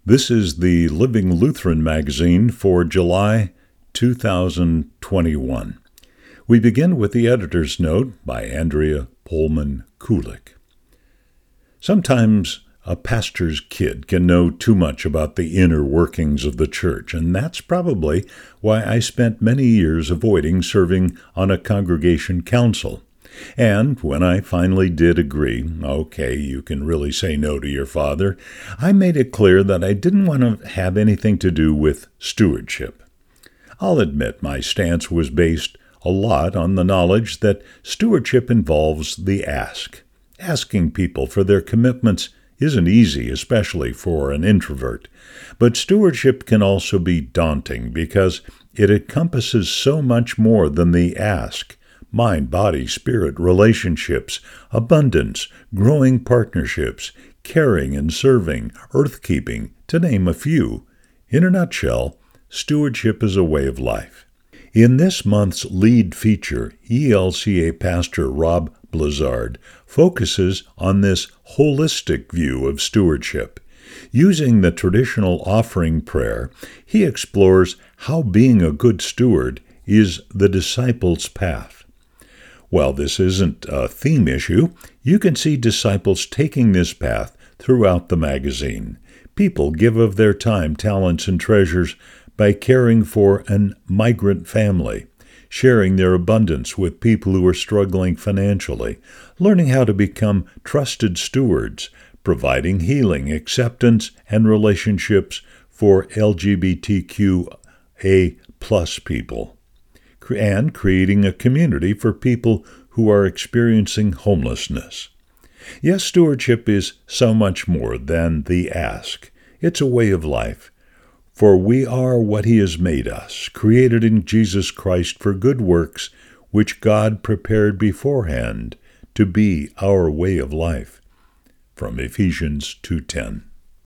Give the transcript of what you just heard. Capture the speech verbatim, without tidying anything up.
This is the Living Lutheran magazine for July two thousand twenty-one. We begin with the editor's note by Andrea Pullman Kulik. Sometimes a pastor's kid can know too much about the inner workings of the church, and that's probably why I spent many years avoiding serving on a congregation council. And when I finally did agree, okay, you can really say no to your father, I made it clear that I didn't want to have anything to do with stewardship. I'll admit my stance was based a lot on the knowledge that stewardship involves the ask. Asking people for their commitments isn't easy, especially for an introvert. But stewardship can also be daunting because it encompasses so much more than the ask. Mind, body, spirit, relationships, abundance, growing partnerships, caring and serving, earth-keeping, to name a few. In a nutshell, stewardship is a way of life. In this month's lead feature, E L C A pastor Rob Blizzard focuses on this holistic view of stewardship. Using the traditional offering prayer, he explores how being a good steward is the disciples' path. While this isn't a theme issue, you can see disciples taking this path throughout the magazine. People give of their time, talents, and treasures by caring for an migrant family, sharing their abundance with people who are struggling financially, learning how to become trusted stewards, providing healing, acceptance, and relationships for L G B T Q A plus people, and creating a community for people who are experiencing homelessness. Yes, stewardship is so much more than the ask. It's a way of life. For we are what He has made us, created in Jesus Christ for good works, which God prepared beforehand to be our way of life. From Ephesians two ten.